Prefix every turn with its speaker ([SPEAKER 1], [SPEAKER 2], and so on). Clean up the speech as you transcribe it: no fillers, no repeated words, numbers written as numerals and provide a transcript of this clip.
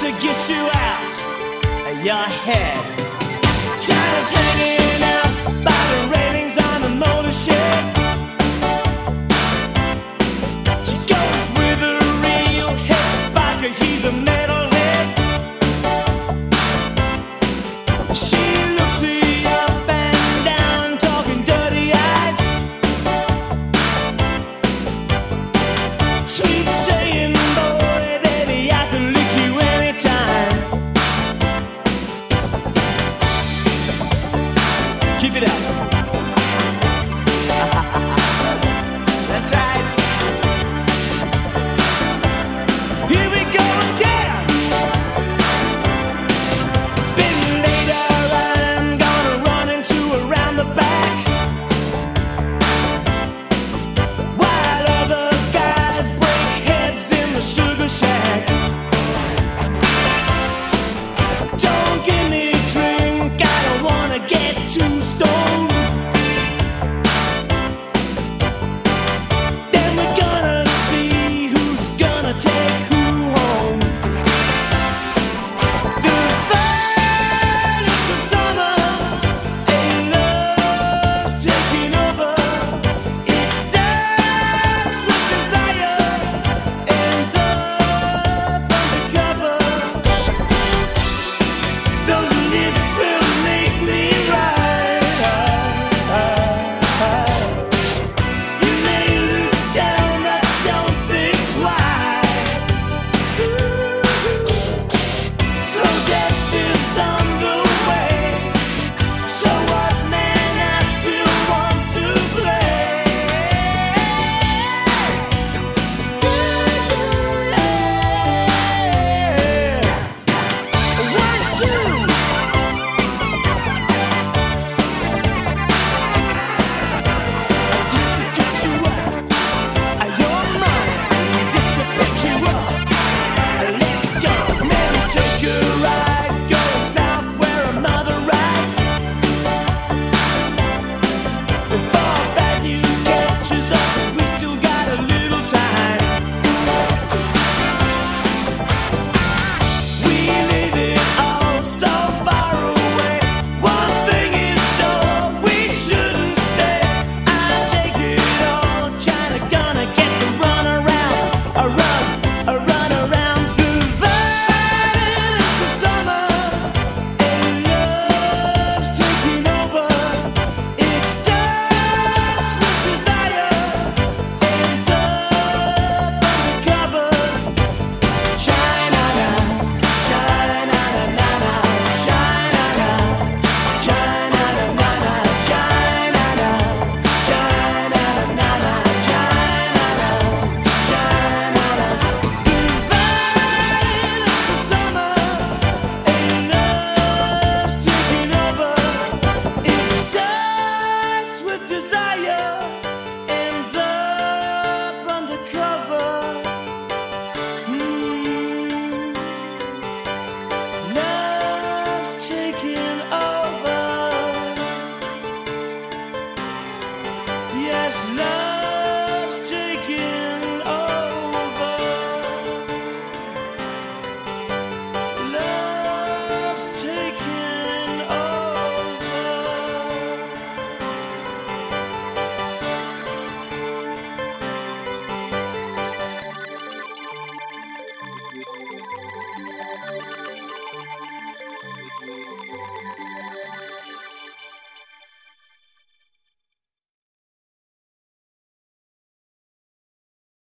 [SPEAKER 1] to get you out of your head. China's hanging out by the railings on the motor shed. She goes with a real hip biker, he's a metalhead. She looks you up and down, talking dirty eyes. Sweet saying, boy, baby, I can lick you anytime. Keep it up.